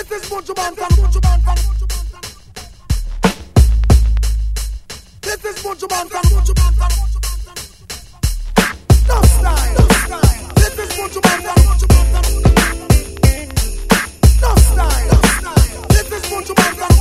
is Buju Banton. This is Buju Banton. No style. This is Buju Banton. No style. This is Buju Banton.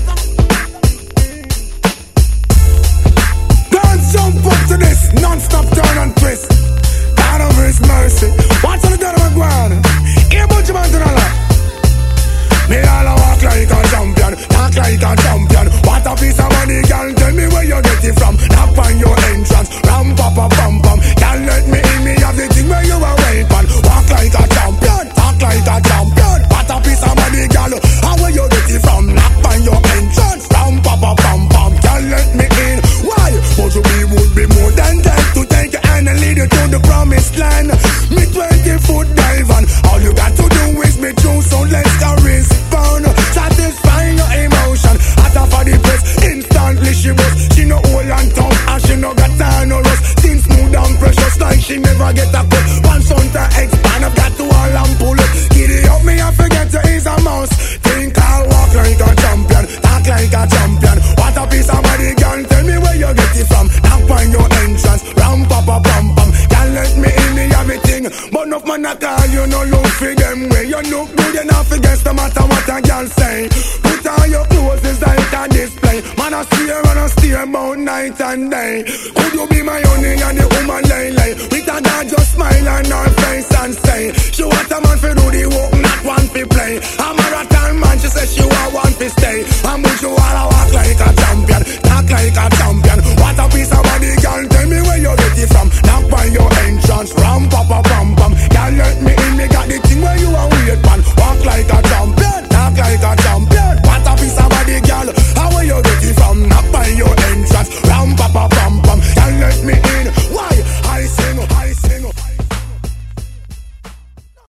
Don't jump up to this non-stop turn and twist. God of His mercy. Watch on the down of my ground. Here Buju Banton a lot. Me all a walk like a champion, talk like a champion. What a piece of money, girl, tell me where you get it from. Knock on your entrance, ram papa pam pam. Girl, let me in, me have the thing where you are waiting. Walk like a champion, talk like a champion. What a piece of money, girl, how where you get it from? Knock on your entrance, ram papa pam pam. Girl, let me in. Why? But you would be more than that to take your hand and lead you to the promised land. Me 20-foot dive on. All you got to do is me true, so let's go respond. Satisfying your emotion. At her for the press, instantly she was. She no old and tough, and she no got time no rust. Skin smooth and precious like she never get a cut. One son to expand, I've got to all and pull up. Giddy up me, I forget to is a mouse. Think I'll walk like a champion, talk like a champion. What a piece of body, girl, tell me where you get it from. Knock on your entrance, ram papa pam pam. Can't let me in, me everything. But enough man a call, you no look for them way. You look good enough against no matter what a girl say. Put on your clothes, it's like a display. Man a steer about night and day. Could you be my honey and the woman lay? With a dad just smile on her face and say she want a man for do the work.